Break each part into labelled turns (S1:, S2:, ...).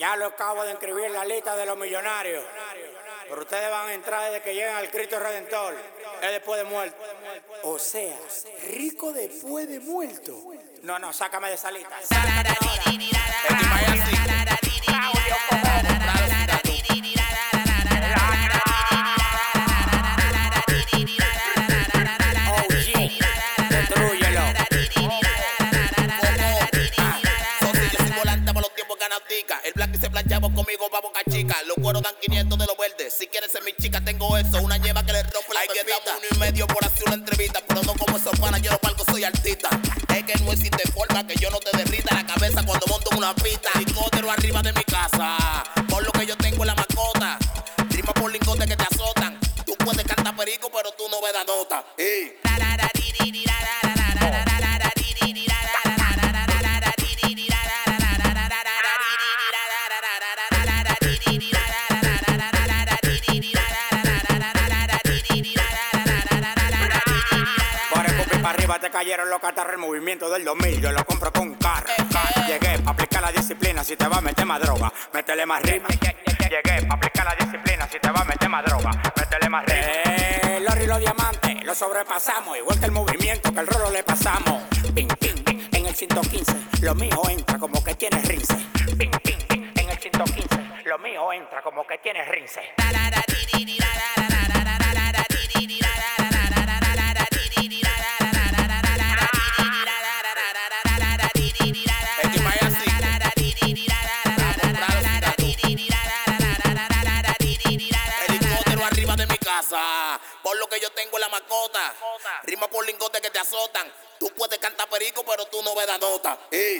S1: Ya lo acabo de inscribir en la lista de los millonarios. Pero ustedes van a entrar desde que lleguen al Cristo Redentor. Es después de muerto. O sea, rico después de muerto. No, sácame de esa lista.
S2: El black y se planchamos conmigo pa' Boca Chica. Los cueros dan 500 de los verdes. Si quieres ser mi chica, tengo eso. Una lleva que le rompe la pepita. Hay que 1,5 por hacer una entrevista. Pero no como esos panas, yo no valgo, soy artista. Es que no existe forma que yo no te derrita la cabeza cuando monto en una pista. Helicóptero arriba de mi casa. Por lo que yo tengo en la mascota. Rima por lingotes que te azotan. Tú puedes cantar perico, pero tú no ves la nota.
S1: Arriba te cayeron los catarros, el movimiento del 2000, yo lo compro con un carro. Llegué pa' aplicar la disciplina, si te va a meter más droga, métele más rima. Llegué pa' aplicar la disciplina, si te va a meter más droga, métele más rima. Los y los diamantes, lo sobrepasamos, igual que el movimiento, que el rolo le pasamos. Ping, ping, ping, en el 115, lo mío entra como que tiene rince. Ping, ping, ping, en el 115, lo mío entra como que tiene rince.
S2: Por lo que yo tengo en la mascota. Rima por lingotes que te azotan. Tú puedes cantar perico, pero tú no ves la nota.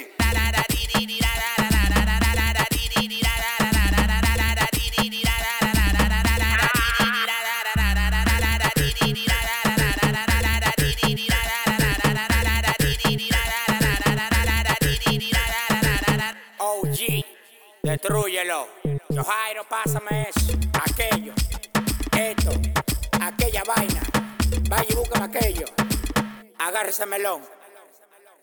S1: OG, destrúyelo. Yo Jairo, pásame eso, aquello, esto, aquella vaina. Vaya y búscame aquello. Agárrese melón.